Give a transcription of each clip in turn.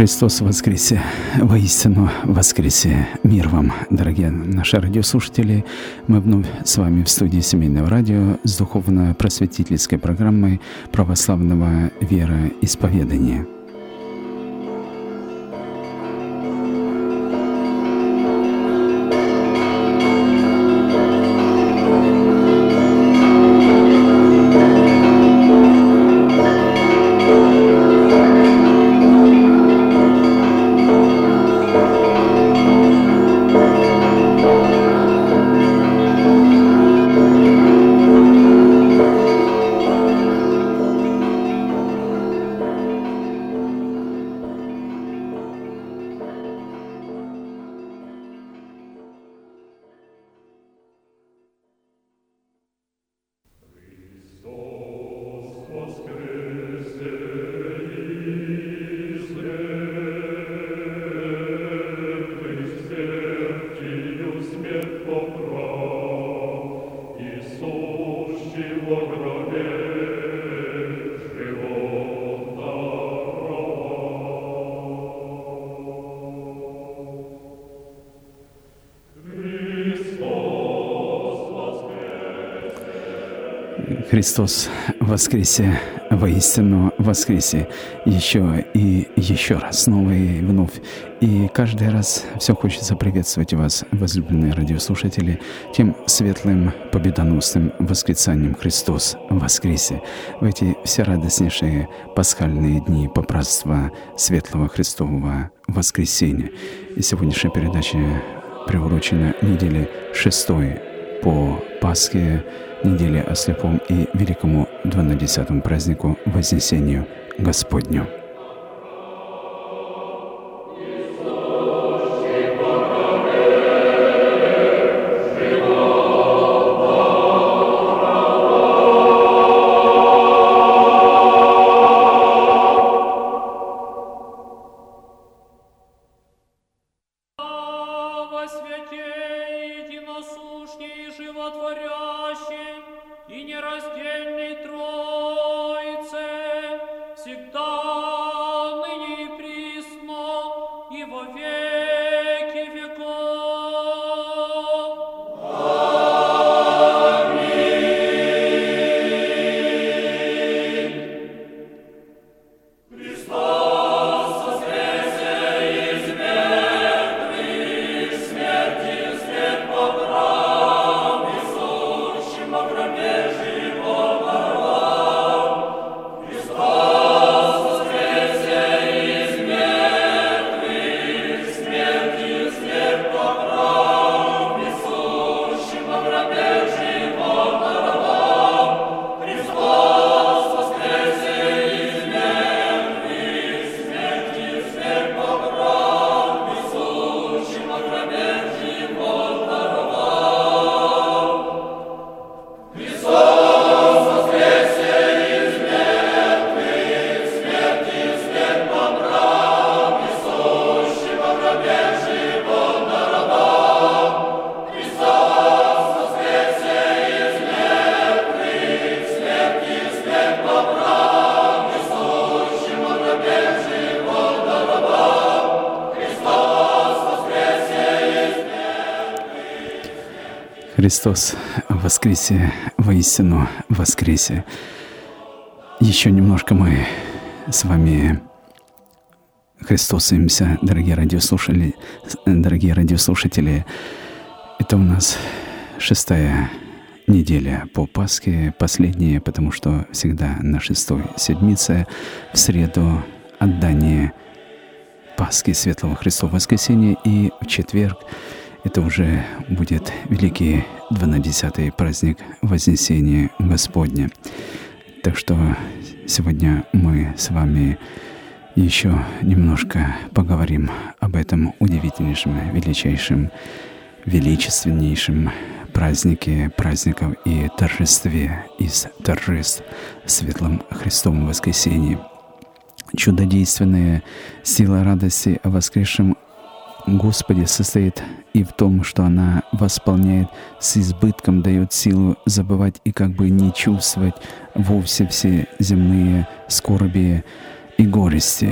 Христос воскресе! Воистину воскресе! Мир вам, дорогие наши радиослушатели! Мы вновь с вами в студии Семейного радио с духовно-просветительской программой православного вероисповедания. Христос воскресе! Воистину воскресе! Еще и еще раз, снова и вновь. И каждый раз все хочется приветствовать вас, возлюбленные радиослушатели, тем светлым, победоносным восклицанием «Христос воскресе!» в эти все радостнейшие пасхальные дни попразднества Светлого Христового воскресения. И сегодняшняя передача приурочена неделе 6 по Пасхе, неделе о слепом и великому 12-му празднику Вознесению Господню. Христос воскресе! Воистину воскресе! Еще немножко мы с вами христосуемся, дорогие радиослушатели. Это у нас 6-я неделя по Пасхе, последняя, потому что всегда на 6-й седмице, в среду отдание Пасхи Светлого Христова воскресения, и в четверг это уже будет великий 12-й праздник Вознесения Господня. Так что сегодня мы с вами еще немножко поговорим об этом удивительнейшем, величайшем, величественнейшем празднике праздников и торжестве из торжеств Светлом Христовом воскресении. Чудодейственная сила радости о воскресшем Господе состоит и в том, что она восполняет с избытком, дает силу забывать и как бы не чувствовать вовсе все земные скорби и горести.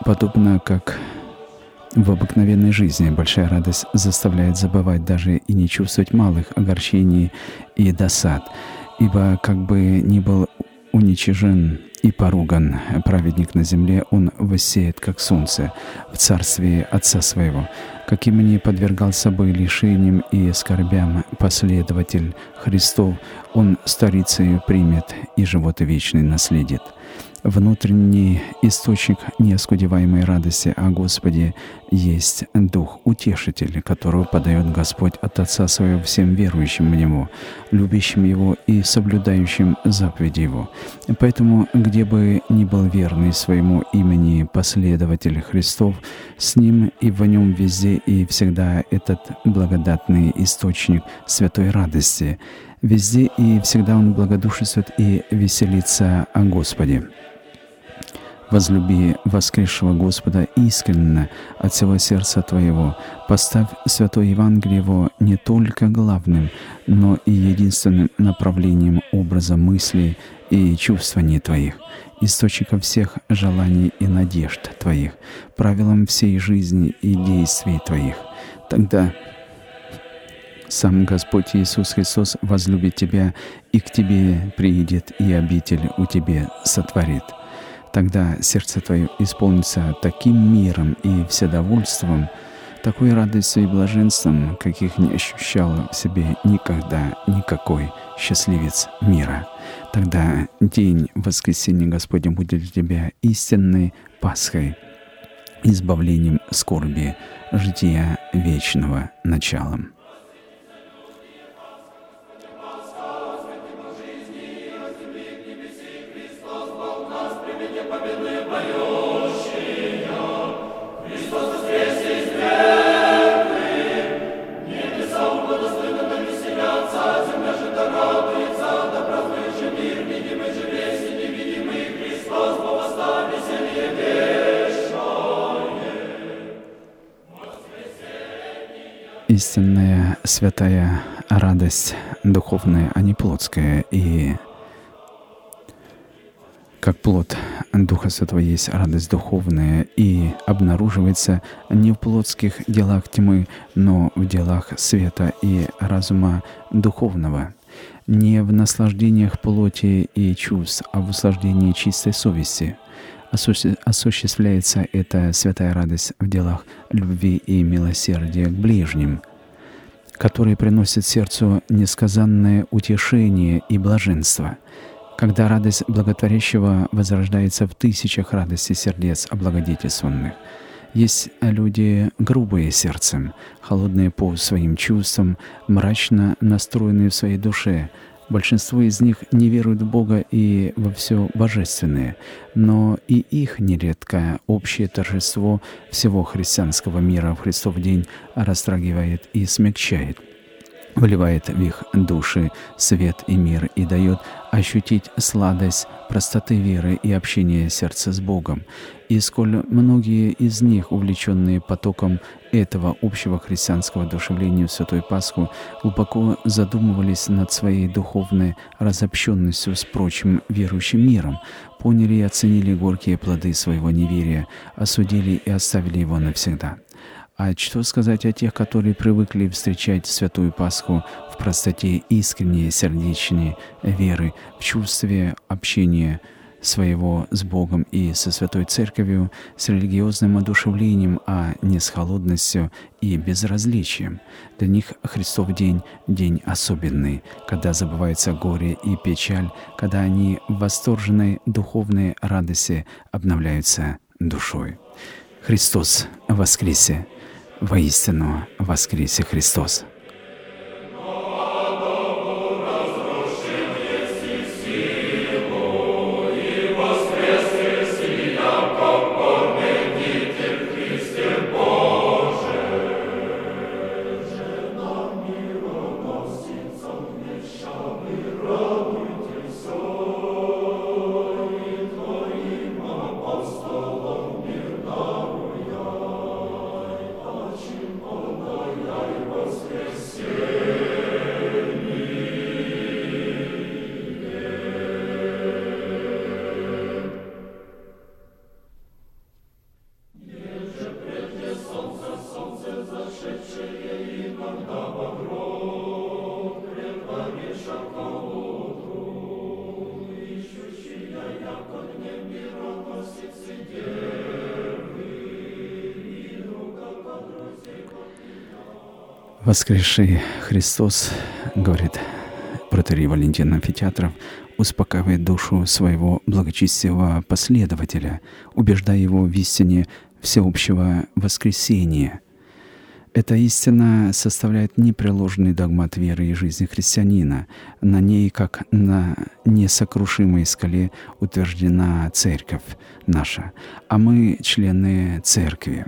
Подобно как в обыкновенной жизни большая радость заставляет забывать даже и не чувствовать малых огорчений и досад, ибо как бы ни был уничижен и поруган праведник на земле, он воссеет, как солнце, в царстве Отца Своего. Каким ни подвергался бы лишениям и скорбям последователь Христов, он старицею примет и живот вечный наследит. Внутренний источник неоскудеваемой радости о Господе есть Дух Утешитель, которого подает Господь от Отца Своего всем верующим в Него, любящим Его и соблюдающим заповеди Его. Поэтому, где бы ни был верный своему имени последователь Христов, с ним и в нем везде и всегда этот благодатный источник святой радости. Везде и всегда он благодушествует и веселится о Господе. Возлюби воскресшего Господа искренне от всего сердца твоего. Поставь Святое Евангелие Его не только главным, но и единственным направлением образа мыслей и чувствований твоих, источником всех желаний и надежд твоих, правилом всей жизни и действий твоих. Тогда сам Господь Иисус Христос возлюбит тебя, и к тебе приидет, и обитель у тебе сотворит. Тогда сердце твое исполнится таким миром и вседовольством, такой радостью и блаженством, каких не ощущал в себе никогда никакой счастливец мира. Тогда день воскресения Господня будет для тебя истинной Пасхой, избавлением скорби, жития вечного началом. Истинная святая радость духовная, а не плотская. И как плод Духа Святого есть радость духовная, и обнаруживается не в плотских делах тьмы, но в делах света и разума духовного, не в наслаждениях плоти и чувств, а в услаждении чистой совести. Осуществляется эта святая радость в делах любви и милосердия к ближним, которые приносят сердцу несказанное утешение и блаженство. Когда радость благотворящего возрождается в тысячах радостей сердец облагодетельствованных. Есть люди грубые сердцем, холодные по своим чувствам, мрачно настроенные в своей душе. Большинство из них не веруют в Бога и во все божественное, но и их нередко общее торжество всего христианского мира в Христов день растрагивает и смягчает, вливает в их души свет и мир и дает ощутить сладость простоты веры и общения сердца с Богом. И сколь многие из них, увлеченные потоком этого общего христианского одушевления в Святую Пасху, глубоко задумывались над своей духовной разобщенностью с прочим верующим миром, поняли и оценили горькие плоды своего неверия, осудили и оставили его навсегда. А что сказать о тех, которые привыкли встречать Святую Пасху в простоте искренней сердечной веры, в чувстве общения своего с Богом и со Святой Церковью, с религиозным одушевлением, а не с холодностью и безразличием? Для них Христов день — день особенный, когда забывается горе и печаль, когда они в восторженной духовной радости обновляются душой. Христос воскресе! Воистину воскресе Христос! Воскресе! Воскресший Христос, говорит протоиерей Валентин Амфитеатров, успокаивает душу своего благочестивого последователя, убеждая его в истине всеобщего воскресения. Эта истина составляет непреложный догмат веры и жизни христианина. На ней, как на несокрушимой скале, утверждена Церковь наша, а мы члены Церкви.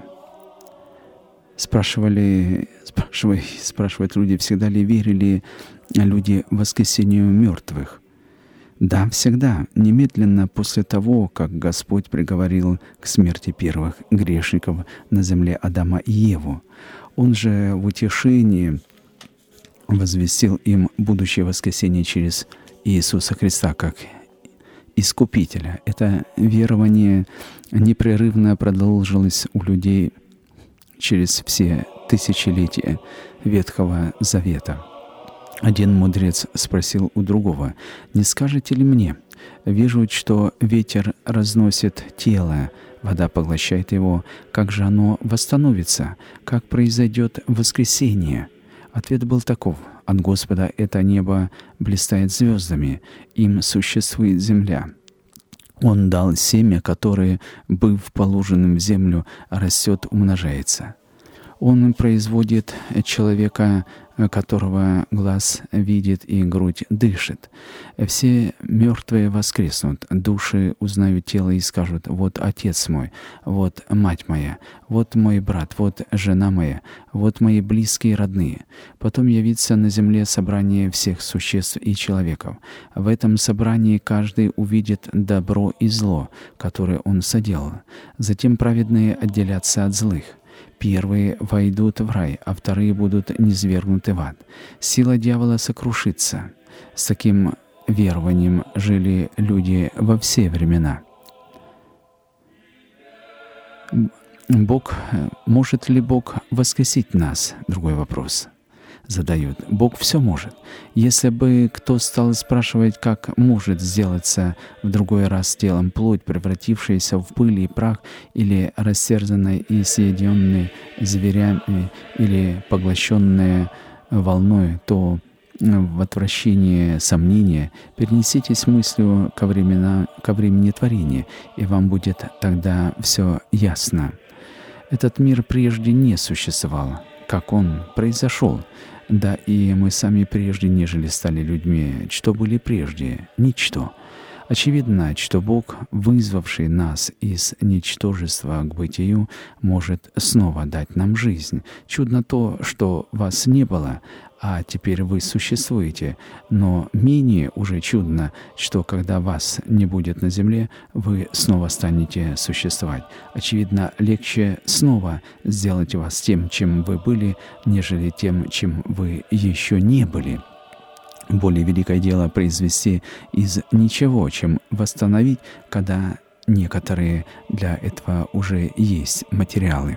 Спрашивают люди, всегда ли верили люди воскресению мертвых? Да, всегда. Немедленно после того, как Господь приговорил к смерти первых грешников на земле Адама и Еву, Он же в утешении возвестил им будущее воскресение через Иисуса Христа как Искупителя. Это верование непрерывно продолжилось у людей через все тысячелетия Ветхого Завета. Один мудрец спросил у другого: «Не скажете ли мне? Вижу, что ветер разносит тело, вода поглощает его. Как же оно восстановится? Как произойдет воскресение?» Ответ был таков: от Господа это небо блистает звездами, им существует земля. Он дал семя, которое, быв положенным в землю, растет, умножается. Он производит человека, которого глаз видит и грудь дышит. Все мертвые воскреснут, души узнают тело и скажут: «Вот отец мой, вот мать моя, вот мой брат, вот жена моя, вот мои близкие родные». Потом явится на земле собрание всех существ и человеков. В этом собрании каждый увидит добро и зло, которое он соделал. Затем праведные отделятся от злых. Первые войдут в рай, а вторые будут низвергнуты в ад. Сила дьявола сокрушится. С таким верованием жили люди во все времена. Может ли Бог воскресить нас? Другой вопрос задают. Бог все может. Если бы кто стал спрашивать, как может сделаться в другой раз телом плоть, превратившаяся в пыль и прах, или растерзанная и съеденная зверями, или поглощенная волной, то в отвращение сомнения перенеситесь мыслью ко времени творения, и вам будет тогда все ясно. Этот мир прежде не существовал. Как он произошел? Да и мы сами прежде, нежели стали людьми. Что были прежде? Ничто. Очевидно, что Бог, вызвавший нас из ничтожества к бытию, может снова дать нам жизнь. Чудно то, что вас не было, а теперь вы существуете. Но менее уже чудно, что когда вас не будет на земле, вы снова станете существовать. Очевидно, легче снова сделать вас тем, чем вы были, нежели тем, чем вы еще не были. Более великое дело произвести из ничего, чем восстановить, когда некоторые для этого уже есть материалы.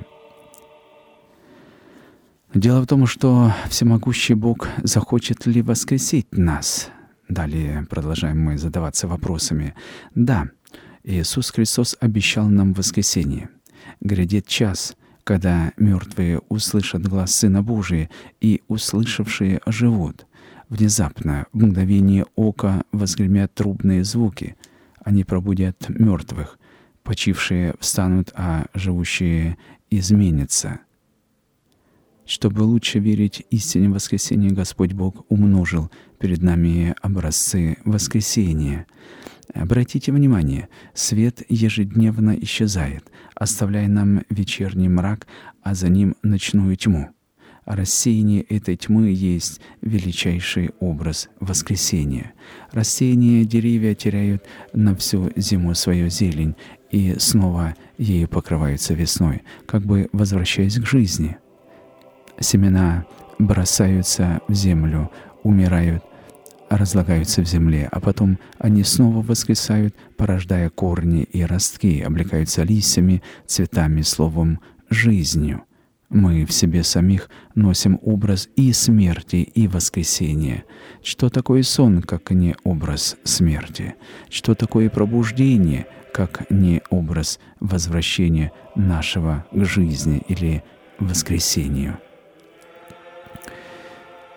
Дело в том, что всемогущий Бог захочет ли воскресить нас? Далее продолжаем мы задаваться вопросами. Да, Иисус Христос обещал нам воскресение. Грядет час, когда мертвые услышат глас Сына Божия, и услышавшие оживут. Внезапно, в мгновение ока, возгремят трубные звуки. Они пробудят мертвых. Почившие встанут, а живущие изменятся. Чтобы лучше верить истине воскресения, Господь Бог умножил перед нами образцы воскресения. Обратите внимание, свет ежедневно исчезает, оставляя нам вечерний мрак, а за ним ночную тьму. Рассеяние этой тьмы есть величайший образ воскресения. Растения, деревья теряют на всю зиму свою зелень и снова ею покрываются весной, как бы возвращаясь к жизни. Семена бросаются в землю, умирают, разлагаются в земле, а потом они снова воскресают, порождая корни и ростки, облекаются листьями, цветами, словом, жизнью. Мы в себе самих носим образ и смерти, и воскресения. Что такое сон, как не образ смерти? Что такое пробуждение, как не образ возвращения нашего к жизни или воскресению?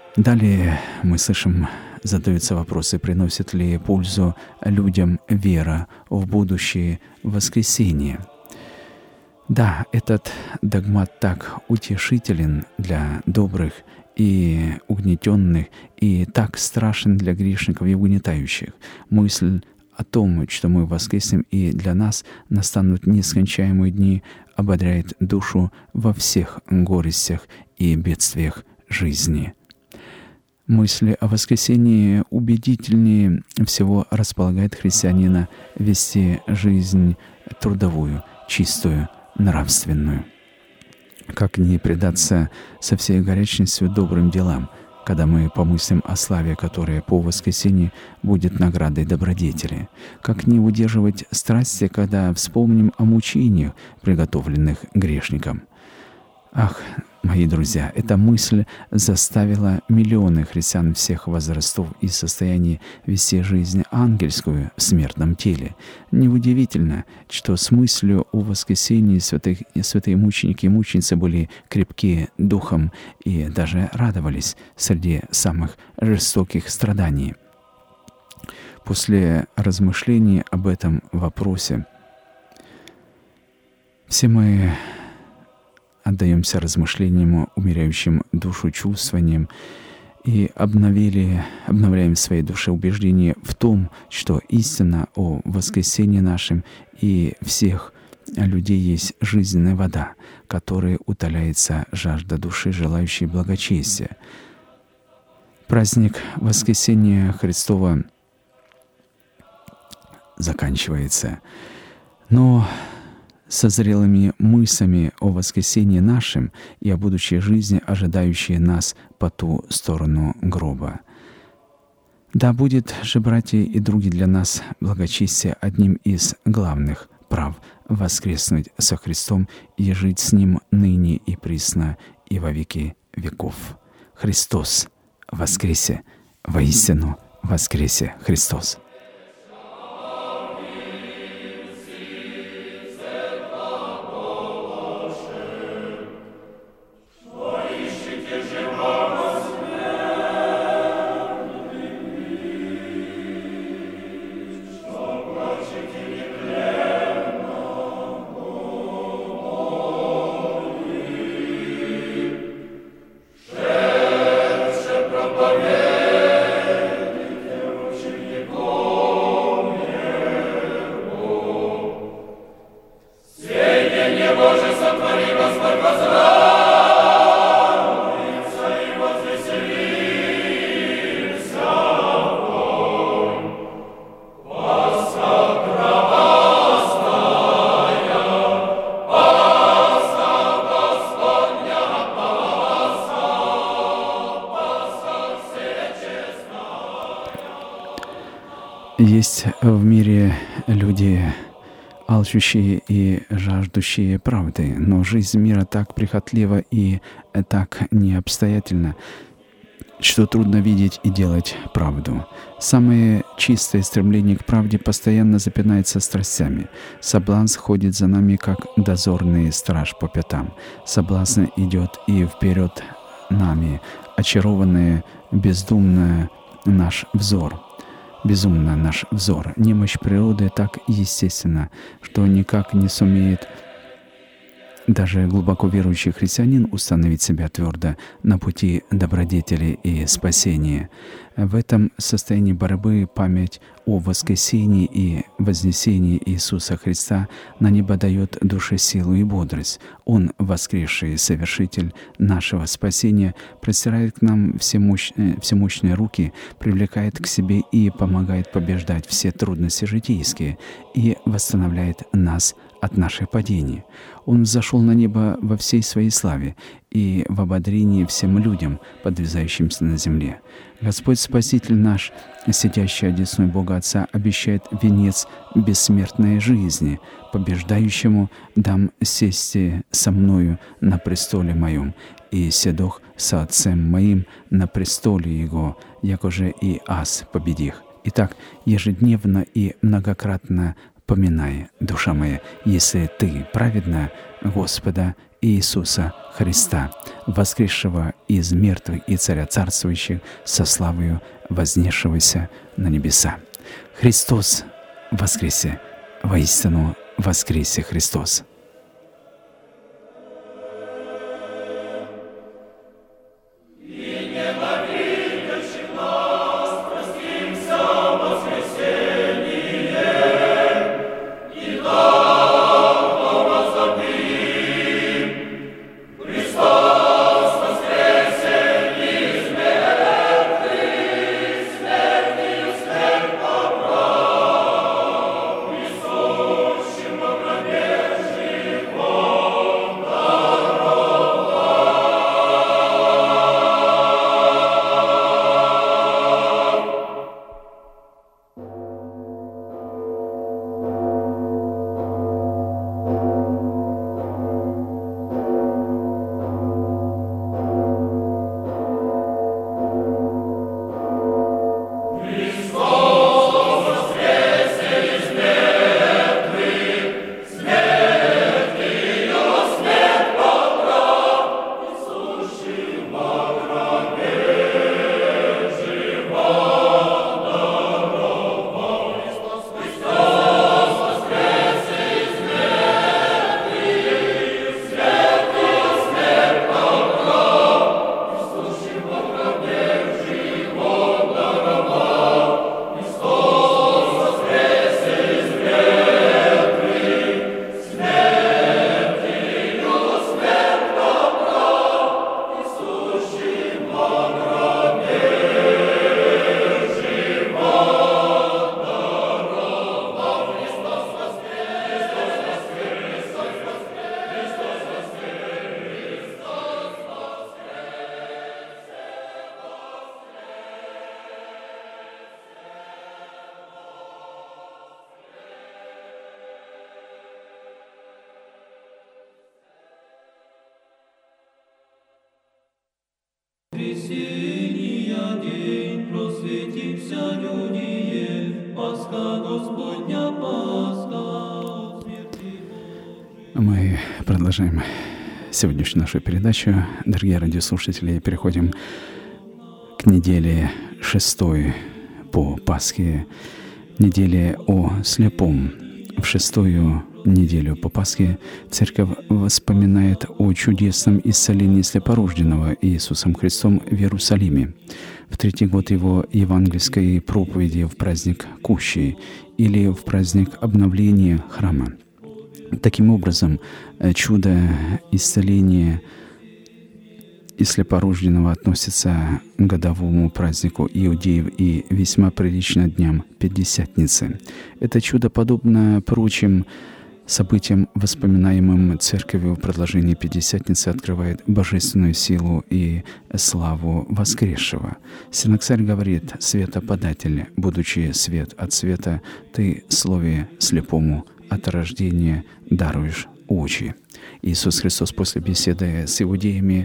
Далее мы слышим, задаются вопросы, приносит ли пользу людям вера в будущее воскресение. Да, этот догмат так утешителен для добрых и угнетенных, и так страшен для грешников и угнетающих. Мысль о том, что мы воскреснем, и для нас настанут нескончаемые дни, ободряет душу во всех горестях и бедствиях жизни. Мысли о воскресении убедительнее всего располагает христианина вести жизнь трудовую, чистую, нравственную. Как не предаться со всей горячностью добрым делам, когда мы помыслим о славе, которая по воскресении будет наградой добродетели? Как не удерживать страсти, когда вспомним о мучениях, приготовленных грешникам? Ах, мои друзья, эта мысль заставила миллионы христиан всех возрастов и состояний вести жизнь ангельскую в смертном теле. Неудивительно, что с мыслью о воскресении святые мученики и мученицы были крепки духом и даже радовались среди самых жестоких страданий. После размышлений об этом вопросе все мы отдаемся размышлениям, умеряющим душу чувствованиям, и обновляем в своей душе убеждение в том, что истина о воскресении нашем и всех людей есть жизненная вода, которой утоляется жажда души, желающей благочестия. Праздник воскресения Христова заканчивается, но со зрелыми мыслями о воскресении нашем и о будущей жизни, ожидающей нас по ту сторону гроба. Да будет же, братья и други, для нас благочестие одним из главных прав воскреснуть со Христом и жить с Ним ныне и присно и во веки веков. Христос воскресе! Воистину воскресе Христос! Есть в мире люди, алчущие и жаждущие правды, но жизнь мира так прихотлива и так необстоятельна, что трудно видеть и делать правду. Самое чистое стремление к правде постоянно запинается страстями. Соблазн ходит за нами, как дозорный страж по пятам. Соблазн идет и вперед нами, очарованный безумно наш взор. Немощь природы так естественна, что никак не сумеет даже глубоко верующий христианин установить себя твердо на пути добродетели и спасения. В этом состоянии борьбы память о воскресении и вознесении Иисуса Христа на небо дает душе силу и бодрость. Он, воскресший совершитель нашего спасения, простирает к нам всемощные руки, привлекает к себе и помогает побеждать все трудности житейские и восстанавливает нас от наших падений. Он взошел на небо во всей своей славе и в ободрении всем людям, подвязающимся на земле. Господь Спаситель наш, сидящий одесной Бога Отца, обещает венец бессмертной жизни. Побеждающему дам сесть со мною на престоле моем, и седох со Отцем моим на престоле Его, якоже и аз победих. Итак, ежедневно и многократно поминай, душа моя, если ты праведна, Господа Иисуса Христа, воскресшего из мертвых и Царя царствующих, со славою вознесшегося на небеса. Христос воскресе! Воистину воскресе Христос! Мы продолжаем сегодняшнюю нашу передачу. Дорогие радиослушатели, переходим к неделе 6 по Пасхе, неделе о слепом. В 6-ю неделю по Пасхе Церковь вспоминает о чудесном исцелении слепорожденного Иисусом Христом в Иерусалиме в 3-й год Его евангельской проповеди в праздник Кущи или в праздник обновления храма. Таким образом, чудо исцеления и слепорожденного относится к годовому празднику иудеев и весьма прилично дням Пятидесятницы. Это чудо подобно прочим событиям, воспоминаемым Церковью в продолжении Пятидесятницы, открывает божественную силу и славу воскресшего. Синоксарь говорит: «Светоподатель, будучи свет от света, ты слове слепому от рождения даруешь очи». Иисус Христос после беседы с иудеями,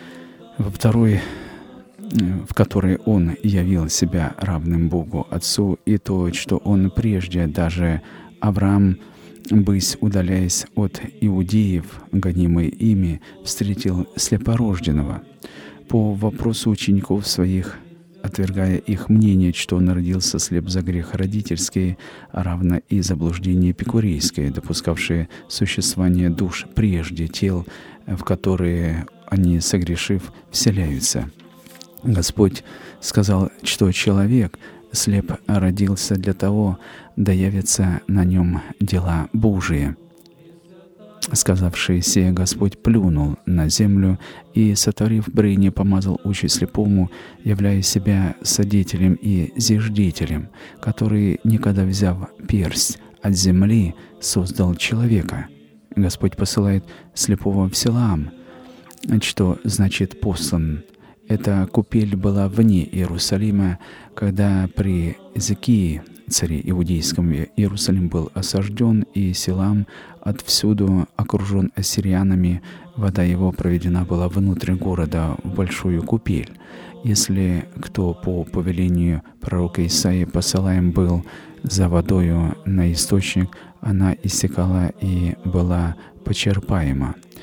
в которой Он явил себя равным Богу Отцу, и то, что Он прежде даже Авраам, бысь удаляясь от иудеев, гонимый ими, встретил слепорожденного. По вопросу учеников своих, отвергая их мнение, что он родился слеп за грех родительский, равно и заблуждение эпикурейское, допускавшее существование душ прежде тел, в которые они, согрешив, вселяются. Господь сказал, что человек слеп родился для того, да явятся на нем дела Божии. Сказавший сие, Господь плюнул на землю и, сотворив брыни, помазал очи слепому, являя себя содителем и зиждителем, который, никогда взяв персть от земли, создал человека. Господь посылает слепого в Силаам, что значит «послан». Эта купель была вне Иерусалима, когда при Иезекии, царе иудейском, Иерусалим был осажден, и Силаам отвсюду окружен ассириянами. Вода его проведена была внутрь города в большую купель. Если кто по повелению пророка Исаии посылаем был за водою на источник, она иссякала и была почерпаема.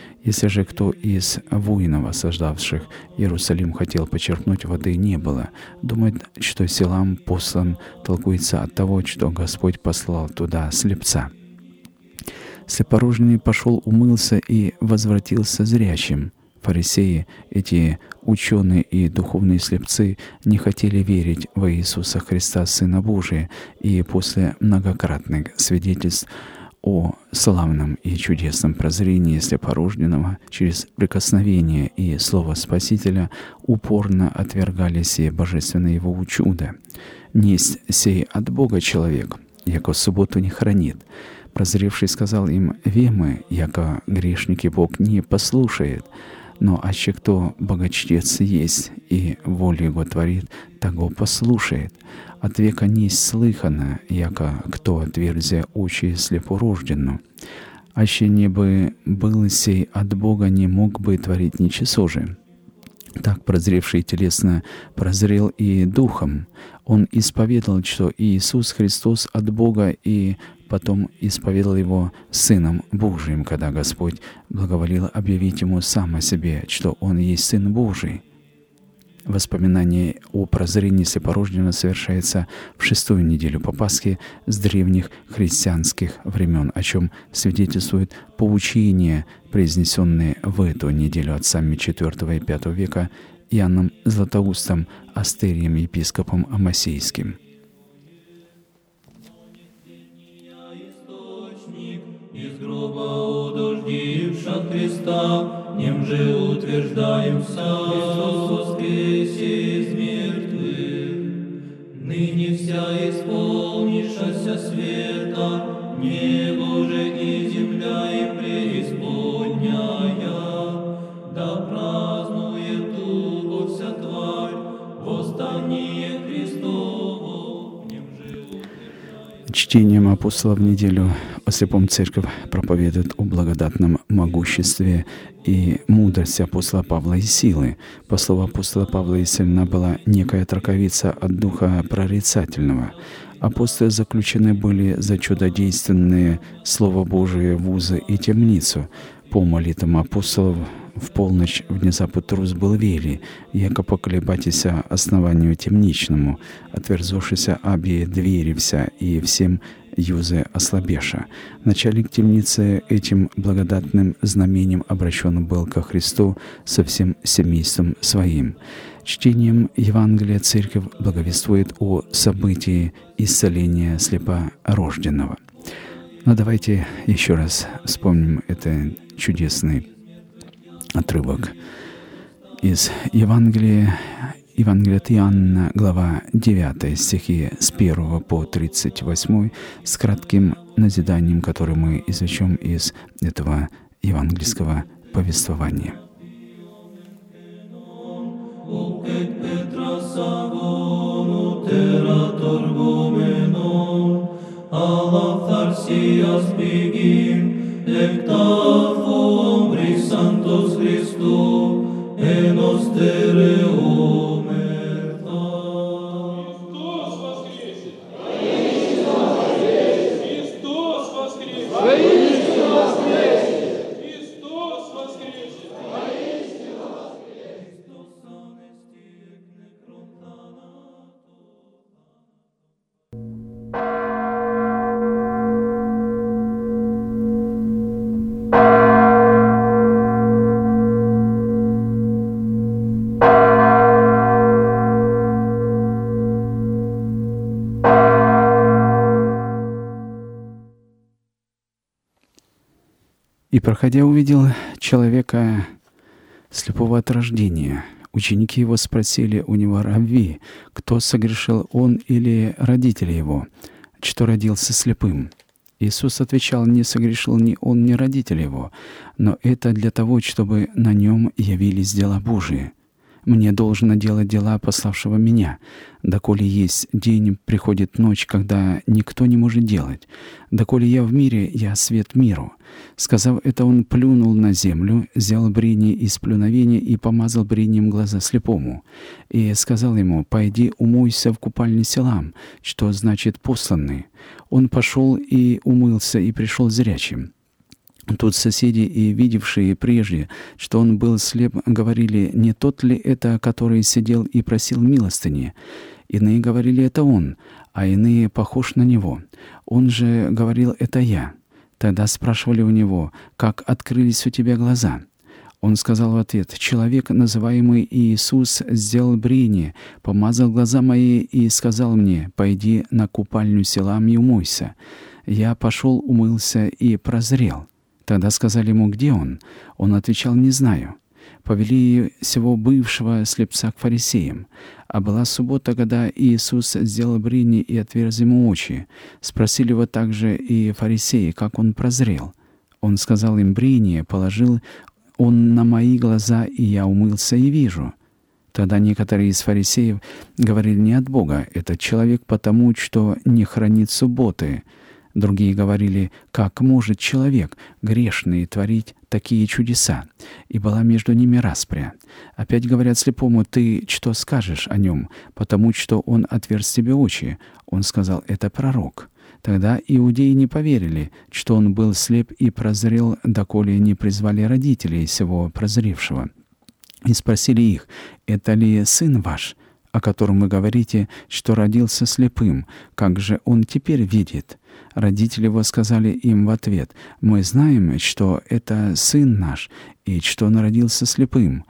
Если же кто из воинов, осаждавших Иерусалим, хотел почерпнуть воды, не было, думает, что Силам послан, толкуется от того, что Господь послал туда слепца. Слепорожный пошел, умылся и возвратился зрячим. Фарисеи, эти ученые и духовные слепцы, не хотели верить во Иисуса Христа, Сына Божия, и после многократных свидетельств о славном и чудесном прозрении слепорожденного через прикосновение и слово Спасителя упорно отвергали сие божественное его чудо. «Несть сей от Бога человек, яко субботу не хранит». Прозревший сказал им: «Вемы, яко грешники Бог не послушает, но аще кто богочтец есть и волю его творит, того послушает. От века несть слыхано, яко кто отверзе очи слепорожденну. Аще не бы был сей от Бога, не мог бы творить ничего же». Так прозревший телесно прозрел и духом. Он исповедал, что Иисус Христос от Бога, и потом исповедал Его Сыном Божиим, когда Господь благоволил объявить Ему сам о себе, что Он есть Сын Божий. Воспоминание о прозрении слепорожденного совершается в 6-ю неделю по Пасхе с древних христианских времен, о чем свидетельствует поучение, произнесенные в эту неделю отцами IV и V века Иоанном Златоустом, Астерием, епископом Амасейским. Из гроба удождивши от Христа, в нем же утверждаемся. Христос воскресе из мертвых, ныне вся исполнившаяся света, небо же и земля и преисподняя, да празднует туго вся тварь восстание Христово. Чтением апостола в неделю о слепом церковь проповедует о благодатном могуществе и мудрости апостола Павла и силы. По слову апостола Павла, исцелена была некая траковица от духа прорицательного. Апостолы заключены были за чудодейственные Слово Божие в узы и темницу. По молитвам апостолов в полночь внезапно трус был вели, яко поколебатися основанию темничному, отверзошися обе двери вся и всем юзе ослабеша. Начальник темницы этим благодатным знамением обращен был ко Христу со всем семейством своим. Чтением Евангелия Церковь благовествует о событии исцеления слепорожденного. Но давайте еще раз вспомним этот чудесный отрывок из Евангелия от Иоанна, глава 9, стихи с 1 по 38, с кратким назиданием, которое мы извлечем из этого евангельского повествования. Santos Christo, en ostere omerta. Христос воскресе! Христос воскресе! Воистину воскресе! Христос воскресе! Воистину «И, проходя, увидел человека слепого от рождения. Ученики его спросили у него: «Равви, кто согрешил, он или родители его, что родился слепым?» Иисус отвечал: «Не согрешил ни он, ни родители его, но это для того, чтобы на нем явились дела Божии. Мне должно делать дела пославшего меня. Доколе есть день, приходит ночь, когда никто не может делать. Доколе я в мире, я свет миру». Сказав это, он плюнул на землю, взял брение из плюновения и помазал брением глаза слепому. И сказал ему: «Пойди умойся в купальне Силам», что значит «посланный». Он пошел и умылся, и пришел зрячим. Тут соседи и видевшие прежде, что он был слеп, говорили, не тот ли это, который сидел и просил милостыни? Иные говорили, это он, а иные похож на него. Он же говорил, это я. Тогда спрашивали у него, как открылись у тебя глаза? Он сказал в ответ, человек, называемый Иисус, сделал брение, помазал глаза мои и сказал мне, пойди на купальню Силам и умойся. Я пошел, умылся и прозрел. Тогда сказали ему, где он? Он отвечал, не знаю. Повели сего бывшего слепца к фарисеям. А была суббота, когда Иисус сделал брение и отверз ему очи. Спросили его также и фарисеи, как он прозрел. Он сказал им, брение положил он на мои глаза, и я умылся и вижу. Тогда некоторые из фарисеев говорили, не от Бога этот человек, потому что не хранит субботы. Другие говорили, как может человек, грешный, творить такие чудеса? И была между ними распря. Опять говорят слепому, ты что скажешь о нем, потому что он отверз тебе очи? Он сказал, это пророк. Тогда иудеи не поверили, что он был слеп и прозрел, доколе не призвали родителей сего прозревшего. И спросили их, это ли сын ваш, о котором вы говорите, что родился слепым, как же он теперь видит? Родители его сказали им в ответ, мы знаем, что это сын наш, и что он родился слепым,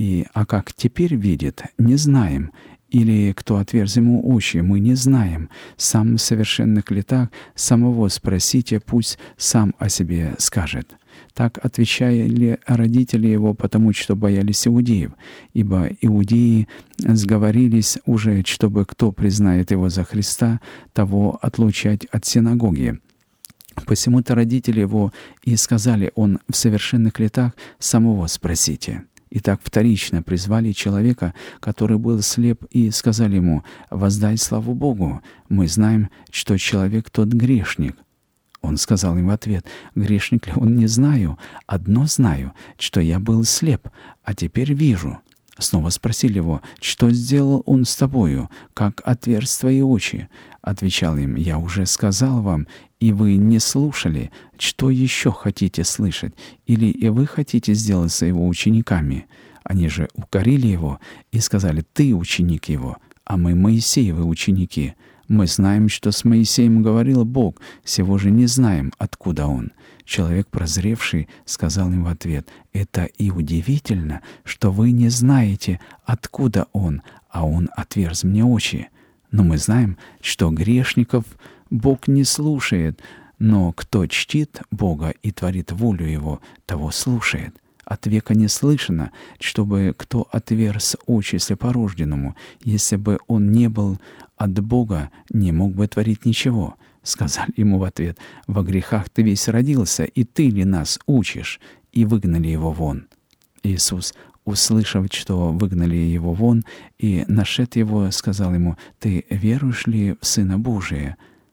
а как теперь видит, не знаем. Или кто отверз ему очи, мы не знаем. Сам в совершенных летах самого спросите, пусть сам о себе скажет. Так отвечали родители его, потому что боялись иудеев, ибо иудеи сговорились уже, чтобы кто признает его за Христа, того отлучать от синагоги. Посему-то родители его и сказали, он в совершенных летах самого спросите. Итак, вторично призвали человека, который был слеп, и сказали ему, «Воздай славу Богу, мы знаем, что человек тот грешник». Он сказал им в ответ, «Грешник ли он, не знаю, одно знаю, что я был слеп, а теперь вижу». Снова спросили его, «Что сделал он с тобою, как отверз твои очи?» Отвечал им, «Я уже сказал вам, и вы не слушали. Что еще хотите слышать? Или и вы хотите сделаться его учениками?» Они же укорили его и сказали, «Ты ученик его, а мы Моисеевы ученики. Мы знаем, что с Моисеем говорил Бог, сего же не знаем, откуда он». Человек, прозревший, сказал им в ответ, «Это и удивительно, что вы не знаете, откуда он, а он отверз мне очи. Но мы знаем, что грешников Бог не слушает, но кто чтит Бога и творит волю Его, того слушает. От века не слышно, чтобы кто отверз очи слепорожденному, если бы он не был от Бога, не мог бы творить ничего». Сказали ему в ответ, «Во грехах ты весь родился, и ты ли нас учишь?» И выгнали его вон. Иисус, услышав, что выгнали его вон, и нашед его, сказал ему, «Ты веруешь ли в Сына Божия?»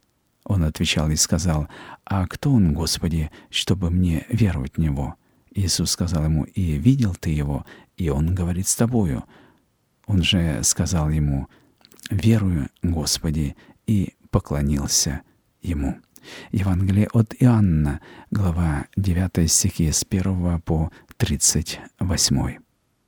Он отвечал и сказал, «А кто он, Господи, чтобы мне веровать в Него?» Иисус сказал ему, «И видел ты его, и он говорит с тобою». Он же сказал ему, «Верую, Господи», и поклонился ему. Евангелие от Иоанна, глава 9 стихи с 1 по 38.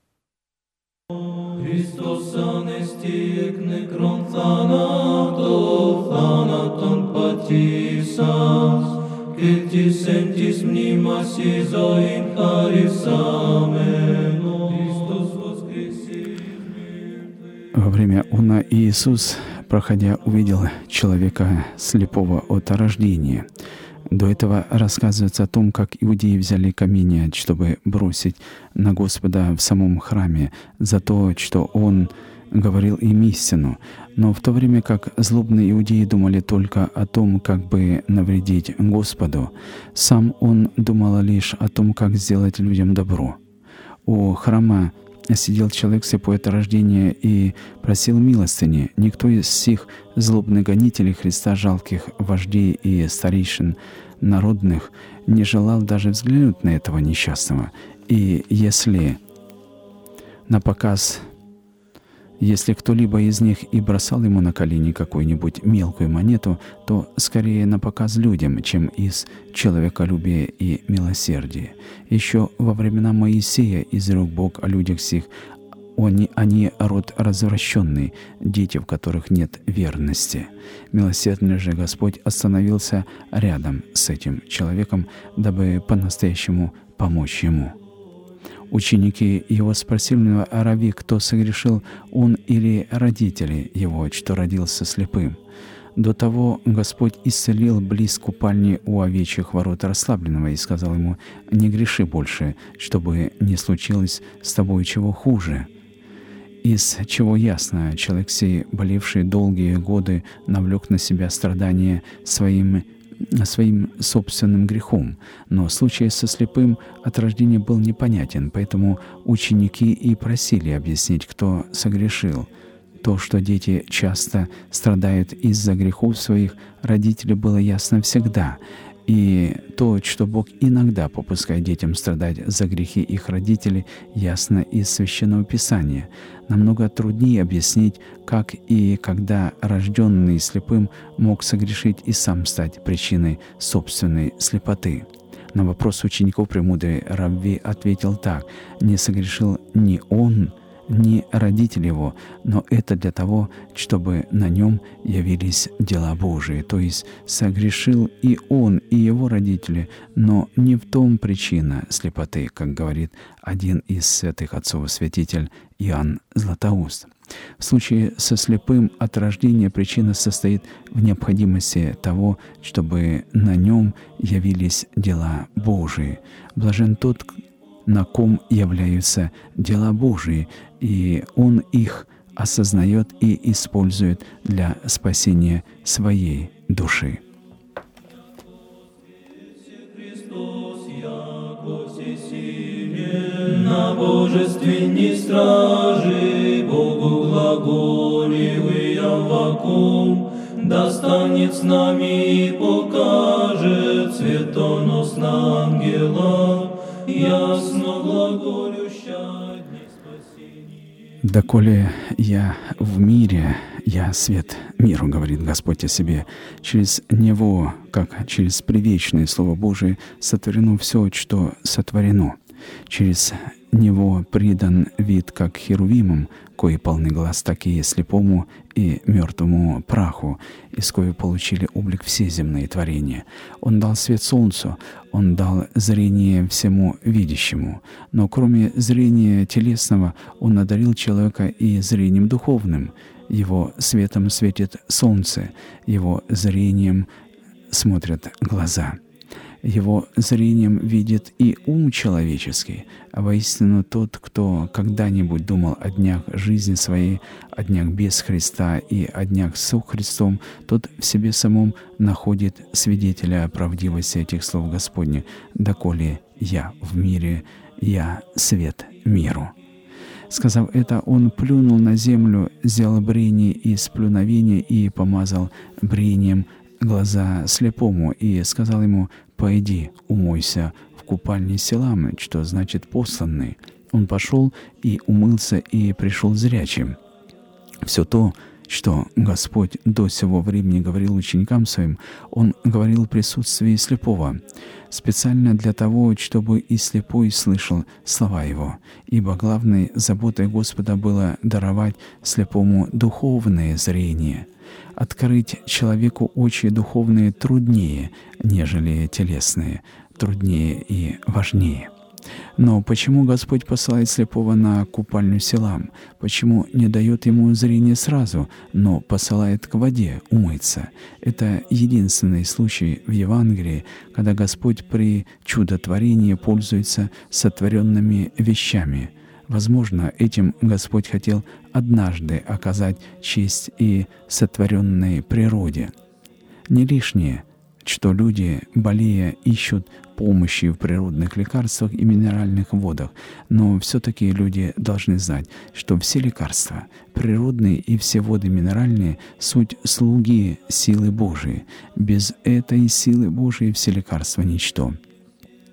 Христос анестикне крон θάνατο, θάνατον πατήσας, και της εν της μνήμας η ζωήν χαρισάμενο. Χριστός воскресив мертвых. Во время уна Иисус, проходя, увидел человека слепого от рождения. До этого рассказывается о том, как иудеи взяли камень, чтобы бросить на Господа в самом храме за то, что Он говорил им истину. Но в то время как злобные иудеи думали только о том, как бы навредить Господу, сам Он думал лишь о том, как сделать людям добро. У храма сидел человек слепой от рождения и просил милостыни. Никто из сих злобных гонителей Христа, жалких вождей и старейшин народных, не желал даже взглянуть на этого несчастного. И если на показ Если кто-либо из них и бросал ему на колени какую-нибудь мелкую монету, то скорее на показ людям, чем из человеколюбия и милосердия. Еще во времена Моисея изрек Бог о людях сих: они род развращенный, дети, в которых нет верности. Милосердный же Господь остановился рядом с этим человеком, дабы по-настоящему помочь ему. Ученики его спросили: «Рави, кто согрешил, он или родители его, что родился слепым?» До того Господь исцелил близ купальни у овечьих ворот расслабленного и сказал ему: «Не греши больше, чтобы не случилось с тобой чего хуже». Из чего ясно, человек сей, болевший долгие годы, навлек на себя страдания своим собственным грехом. Но случай со слепым от рождения был непонятен, поэтому ученики и просили объяснить, кто согрешил. То, что дети часто страдают из-за грехов своих родителей, было ясно всегда. И то, что Бог иногда попускает детям страдать за грехи их родителей, ясно из Священного Писания. Намного труднее объяснить, как и когда рожденный слепым мог согрешить и сам стать причиной собственной слепоты. На вопрос учеников премудрый Равви ответил так: «Не согрешил ни он, ни родители его, но это для того, чтобы на нем явились дела Божии». То есть согрешил и он, и его родители, но не в том причина слепоты, как говорит один из святых отцов, святитель Иоанн Златоуст. В случае со слепым от рождения причина состоит в необходимости того, чтобы на нем явились дела Божии. Блажен тот, на ком являются дела Божии, и он их осознает и использует для спасения своей души. На божественной страже Богу глаголевый Аввакум достанет с нами и покажет светоносного ангела, ясно глаголюща дни спасения. «Доколе я в мире, я свет миру, — говорит Господь о себе. Через Него, как через привечное Слово Божие, сотворено все, что сотворено. Через Него придан вид как херувимам, кои полны глаз, так и слепому и мертвому праху, из кои получили облик все земные творения. Он дал свет солнцу, Он дал зрение всему видящему. Но кроме зрения телесного, Он одарил человека и зрением духовным. Его светом светит солнце, Его зрением смотрят глаза. Его зрением видит и ум человеческий. А воистину тот, кто когда-нибудь думал о днях жизни своей, о днях без Христа и о днях со Христом, тот в себе самом находит свидетеля правдивости этих слов Господних: «Доколе я в мире, я свет миру». Сказав это, он плюнул на землю, взял брение из плюновения и помазал брением глаза слепому и сказал ему: «Пойди, умойся в купальне Силам», что значит «посланный». Он пошел и умылся и пришел зрячим. Все то, что Господь до сего времени говорил ученикам своим, Он говорил в присутствии слепого, специально для того, чтобы и слепой слышал слова Его. Ибо главной заботой Господа было даровать слепому духовное зрение. Открыть человеку очи духовные труднее, нежели телесные, труднее и важнее. Но почему Господь посылает слепого на купальню Силам? Почему не дает ему зрение сразу, но посылает к воде умыться? Это единственный случай в Евангелии, когда Господь при чудотворении пользуется сотворенными вещами. Возможно, этим Господь хотел однажды оказать честь и сотворенной природе. Не лишнее, что люди, болея, ищут помощи в природных лекарствах и минеральных водах, но все-таки люди должны знать, что все лекарства, природные и все воды минеральные, суть слуги силы Божией. Без этой силы Божией все лекарства — ничто.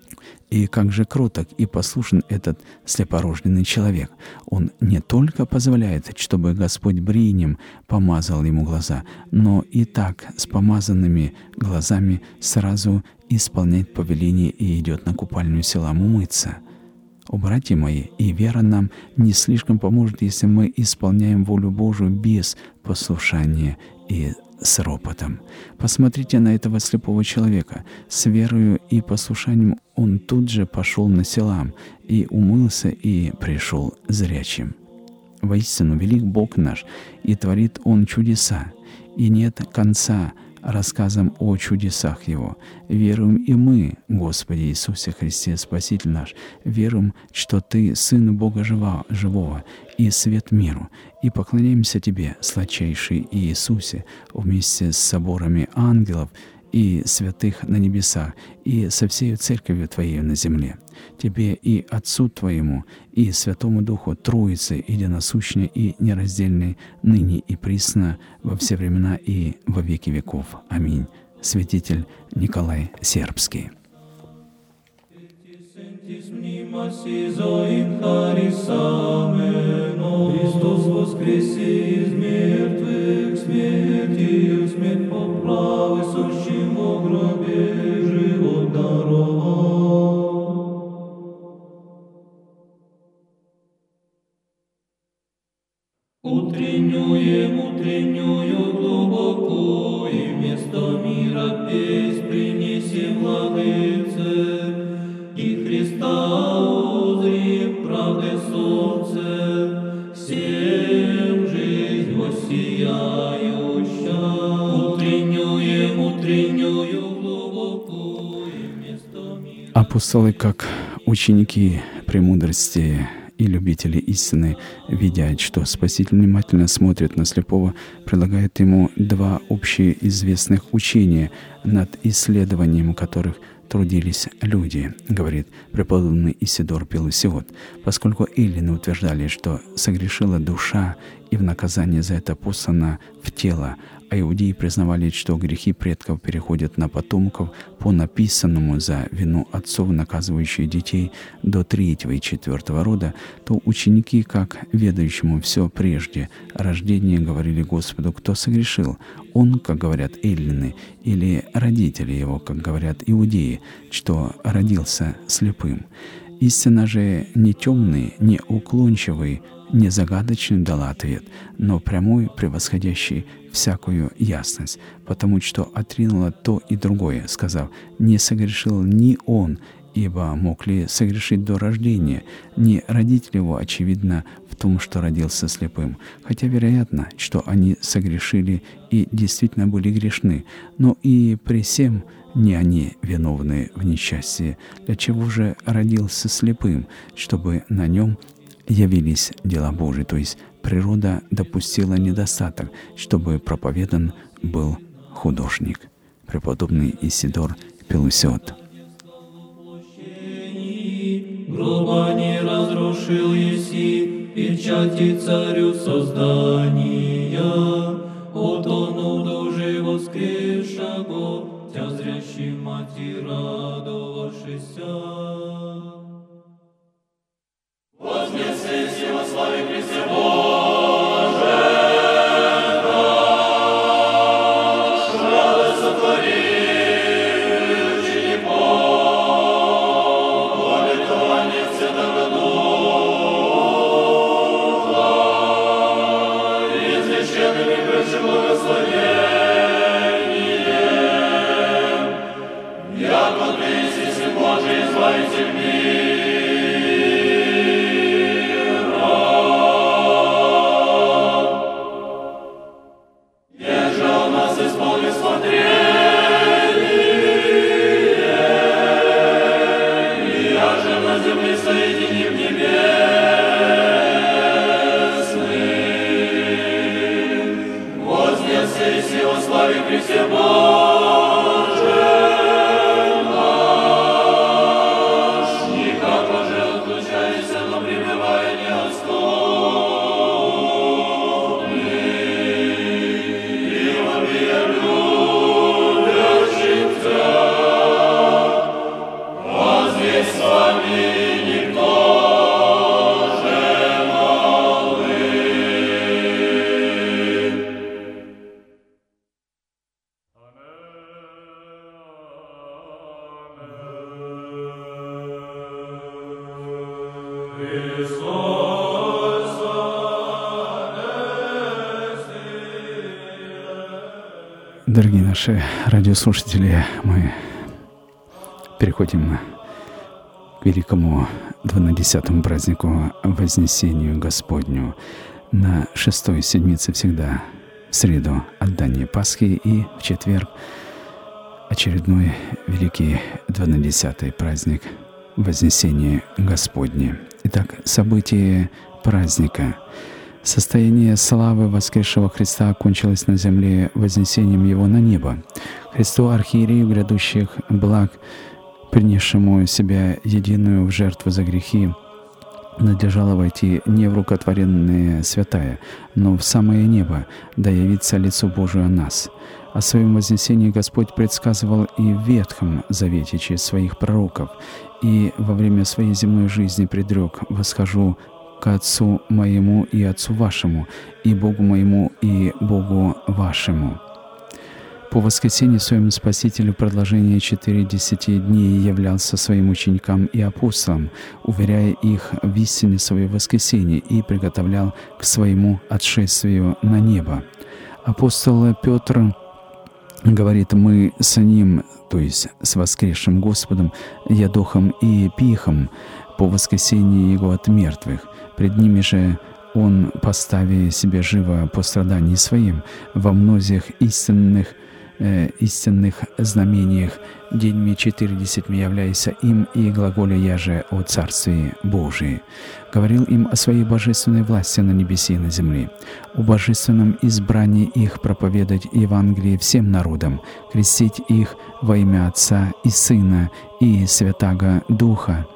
И как же кроток и послушен этот слепорожденный человек. Он не только позволяет, чтобы Господь бриенем помазал ему глаза, но и так с помазанными глазами сразу исполняет повеление и идет на купальную селам умыться. О, братья мои, и вера нам не слишком поможет, если мы исполняем волю Божию без послушания и с ропотом. Посмотрите на этого слепого человека. С верою и послушанием он тут же пошел на селам и умылся, и пришел зрячим. Воистину, велик Бог наш, и творит Он чудеса, и нет конца рассказам о чудесах Его. Веруем и мы, Господи Иисусе Христе, Спаситель наш, веруем, что Ты Сын Бога живого и свет миру, и поклоняемся Тебе, сладчайший Иисусе, вместе с соборами ангелов и святых на небесах, и со всею церковью Твоей на земле. Тебе и Отцу Твоему, и Святому Духу, Троице, единосущной и нераздельной, ныне и присно, во все времена и во веки веков. Аминь. Святитель Николай Сербский. Христос воскресе из мертвых, смертью смерть поправы, сущим во гробе живот даровал. Утреннюю глубоко, и вместо мира песнь принесем владыце, и Христа узрим правды солнце, всем жизнь воссияющая. Утреннюю глубоко, и вместо мира... Апостолы, как ученики премудрости и любители истины, видя, что Спаситель внимательно смотрит на слепого, предлагает ему два общеизвестных учения, над исследованием которых трудились люди, говорит преподобный Исидор Пелусиот, поскольку эллины утверждали, что согрешила душа и в наказание за это послана в тело, а иудеи признавали, что грехи предков переходят на потомков по написанному за вину отцов, наказывающие детей до 3-го и 4-го рода, то ученики, как ведающему все прежде рождения, говорили Господу: кто согрешил, он, как говорят эллины, или родители его, как говорят иудеи, что родился слепым. Истина же не темный, не уклончивый, не загадочный дала ответ, но прямой, превосходящий всякую ясность, потому что отринула то и другое, сказав: не согрешил ни он, ибо мог ли согрешить до рождения, ни родитель его, очевидно, в том, что родился слепым, хотя вероятно, что они согрешили и действительно были грешны, но и при сем не они виновны в несчастье. Для чего же родился слепым? Чтобы на нем явились дела Божии, то есть природа допустила недостаток, чтобы проповедан был художник. Преподобный Исидор Пелусиот. Гроба не разрушил еси, печати царю создания, от он уже воскресшего, тя зрящий мати радовавшися. Вознесись и во славе Христе Боже наш, радость сотвори учеников, обетование Святого Духа, и священными прежде благословением, яко Ты си Сын Божий, избавитель мира. Христе Боже наш, никак уже отлучайся, но пребывай неотступный, и объявлю любящим Тебя, возвесть Дорогие наши радиослушатели, мы переходим к великому 12-му празднику Вознесению Господню. На 6-й седмице всегда в среду отдание Пасхи и в четверг очередной великий 12-й праздник Вознесения Господне. Итак, события праздника. Состояние славы воскресшего Христа окончилось на земле вознесением Его на небо. Христу, архиерею грядущих благ, принесшему себя единую в жертву за грехи, надлежало войти не в рукотворенное святая, но в самое небо, да явится лицу Божию о нас. О своем вознесении Господь предсказывал и в Ветхом Завете через своих пророков, и во время своей земной жизни предрек: «Восхожу к Отцу моему и Отцу вашему, и Богу моему и Богу вашему». По воскресении своему Спасителю продолжение 40 дней являлся своим ученикам и апостолам, уверяя их в истине своего воскресения, и приготовлял к своему отшествию на небо. Апостол Петр говорит: «Мы с Ним, то есть с воскресшим Господом, ядохом и пихом, по воскресении Его от мертвых. Пред ними же Он, поставя себе живо по страдании Своим, во многих истинных знамениях, деньми 40 являясь им, и глаголя яже о Царстве Божии. Говорил им о Своей божественной власти на небесе и на земле, о божественном избрании их проповедать Евангелие всем народам, крестить их во имя Отца и Сына и Святаго Духа,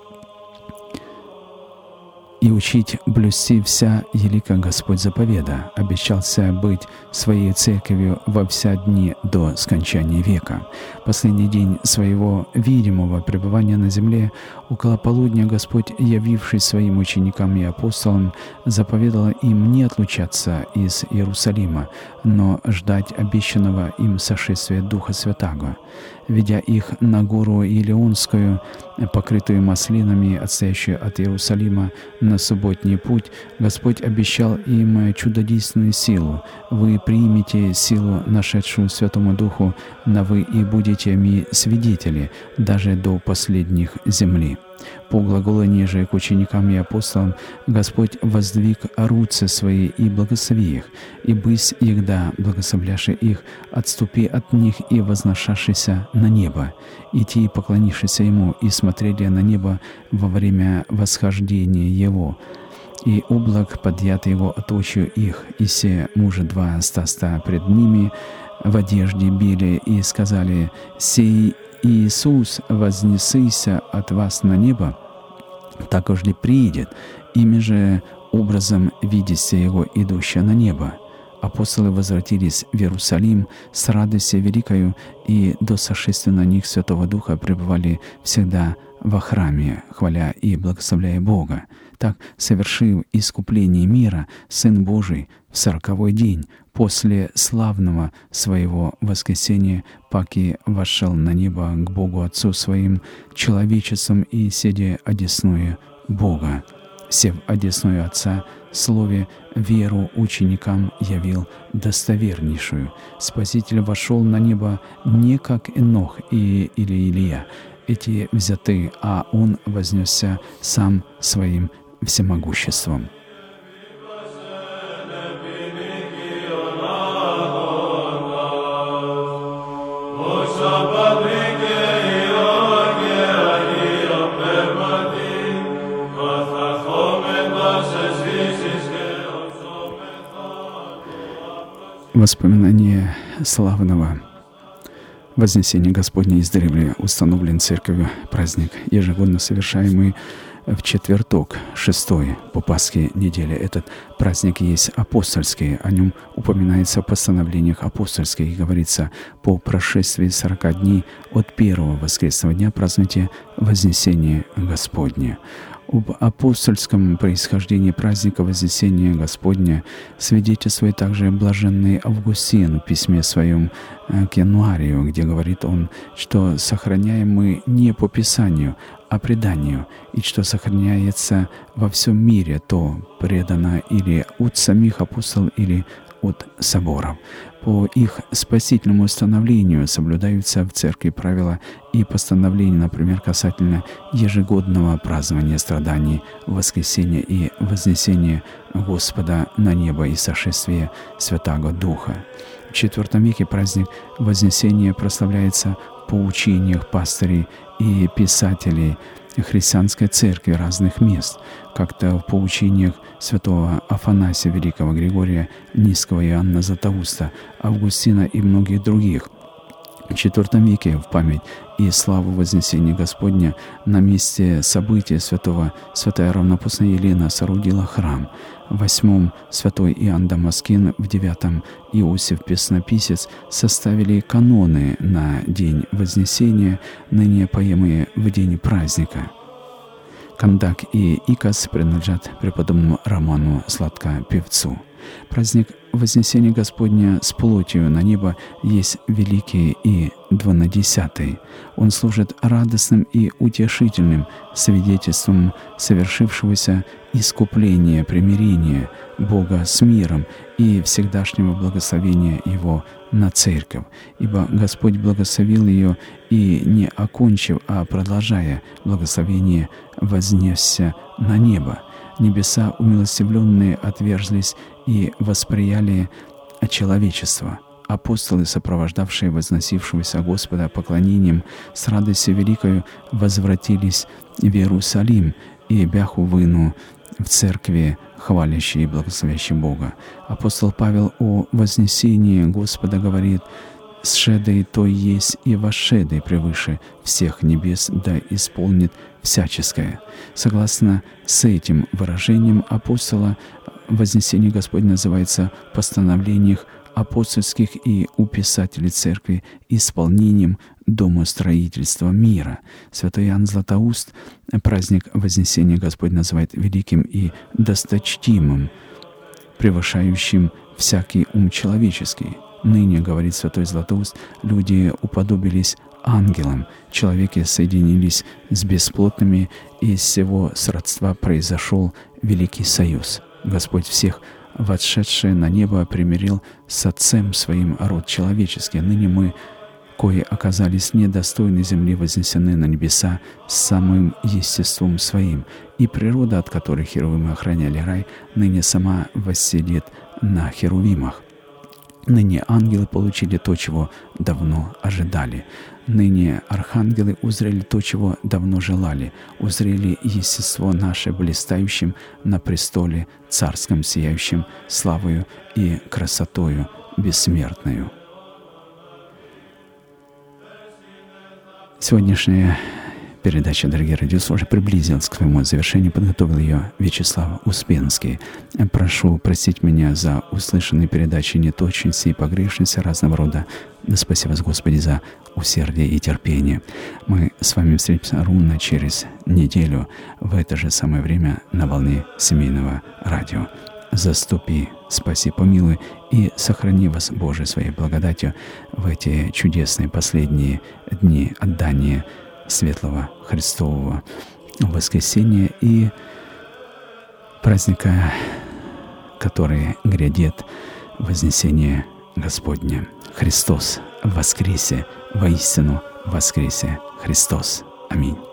и учить блюсти вся, елико Господь заповеда, обещался быть Своей церковью во вся дни до скончания века. Последний день Своего видимого пребывания на земле, около полудня, Господь, явившись Своим ученикам и апостолам, заповедал им не отлучаться из Иерусалима, но ждать обещанного им сошествия Духа Святаго. Ведя их на гору Елеонскую, покрытую маслинами, отстоящую от Иерусалима, на субботний путь, Господь обещал им чудодейственную силу. «Вы примете силу, нашедшую Святому Духу, на вы и будете ми свидетели, даже до последних земли». По глаголанию же к ученикам и апостолам Господь воздвиг руцы Свои и благослови их, и бысь егда, благословляши их, отступи от них и возношашися на небо, идти поклонившися Ему, и смотрели на небо во время восхождения Его. И облак подъят Его от очи их, и се мужа два стаста пред ними в одежде били, и сказали: «Сей Иисус, вознесися от вас на небо, так уж ли приидет, ими же образом видите Его, идущего на небо». Апостолы возвратились в Иерусалим с радостью великою, и до сошествия на них Святого Духа пребывали всегда во храме, хваля и благословляя Бога. Так, совершив искупление мира, Сын Божий в 40-й день после славного Своего воскресения паки вошел на небо к Богу Отцу Своим человечеством, и седя одесную Бога, сев одесную Отца, слове веру ученикам явил достовернейшую. Спаситель вошел на небо не как Енох или Илия, эти взяты, а Он вознесся сам Своим всемогуществом. Воспоминание славного Вознесения Господня издревле установлен Церковью праздник, ежегодно совершаемый в четверток, 6-й по Пасхе неделе. Этот праздник есть апостольский, о нем упоминается в постановлениях апостольских, и говорится: по прошествии 40 дней от первого воскресного дня празднуйте Вознесение Господне. Об апостольском происхождении праздника Вознесения Господня свидетельствует также блаженный Августин в письме своем к Януарию, где говорит он, что сохраняем мы не по Писанию, а преданию, и что сохраняется во всем мире, то предано или от самих апостолов, или от соборов. По их спасительному установлению соблюдаются в церкви правила и постановления, например, касательно ежегодного празднования страданий, воскресения и вознесения Господа на небо и сошествия Святаго Духа. В IV веке праздник Вознесения прославляется по учениях пастырей и писателей христианской церкви разных мест, как-то в поучениях святого Афанасия, великого Григория Низкого, Иоанна Златоуста, Августина и многих других. В IV веке в память и славу Вознесения Господня на месте события святая равнопостная Елена соорудила храм. В VIII святой Иоанн Дамаскин, в IX Иосиф Песнописец составили каноны на День Вознесения, ныне поемые в день праздника. Кандак и Икос принадлежат преподобному Роману Сладко-Певцу. Праздник Вознесения Господня с плотью на небо есть великий и двунадесятый. Он служит радостным и утешительным свидетельством совершившегося искупления, примирения Бога с миром и всегдашнего благословения Его на Церковь, ибо Господь благословил ее и, не окончив, а продолжая благословение, вознесся на небо. Небеса, умилостивленные, отверзлись и восприяли человечество. Апостолы, сопровождавшие возносившегося Господа поклонением, с радостью великою возвратились в Иерусалим и бяху выну в церкви, хвалящие и благословящие Бога. Апостол Павел о вознесении Господа говорит: «Сшедой то есть и вошедой превыше всех небес, да исполнит всяческое». Согласно с этим выражением апостола, вознесение Господне называется в постановлениях апостольских и у писателей церкви исполнением домостроительства мира. Святой Иоанн Златоуст праздник Вознесения Господня называет великим и досточтимым, превышающим всякий ум человеческий. Ныне, говорит святой Златоуст, люди уподобились ангелам, человеки соединились с бесплотными, и из всего сродства произошел великий союз. Господь всех, восшедший на небо, примирил с Отцем Своим род человеческий. Ныне мы, кои оказались недостойны земли, вознесены на небеса с самым естеством Своим, и природа, от которой херувимы охраняли рай, ныне сама восседит на херувимах. Ныне ангелы получили то, чего давно ожидали. Ныне архангелы узрели то, чего давно желали. Узрели естество наше блистающим на престоле царском, сияющим славою и красотою бессмертною. Сегодняшняя передача, дорогие радиослушатели, приблизилась к своему завершению. Подготовил ее Вячеслав Успенский. Прошу простить меня за услышанные передачи неточности и погрешности разного рода. Да спаси вас, Господи, за усердие и терпение. Мы с вами встретимся ровно через неделю в это же самое время на волне семейного радио. Заступи, спаси, помилуй и сохрани вас, Боже, своей благодатью в эти чудесные последние дни отдания Светлого Христового воскресения и праздника, который грядет, Вознесение Господне. Христос воскресе, воистину воскресе Христос. Аминь.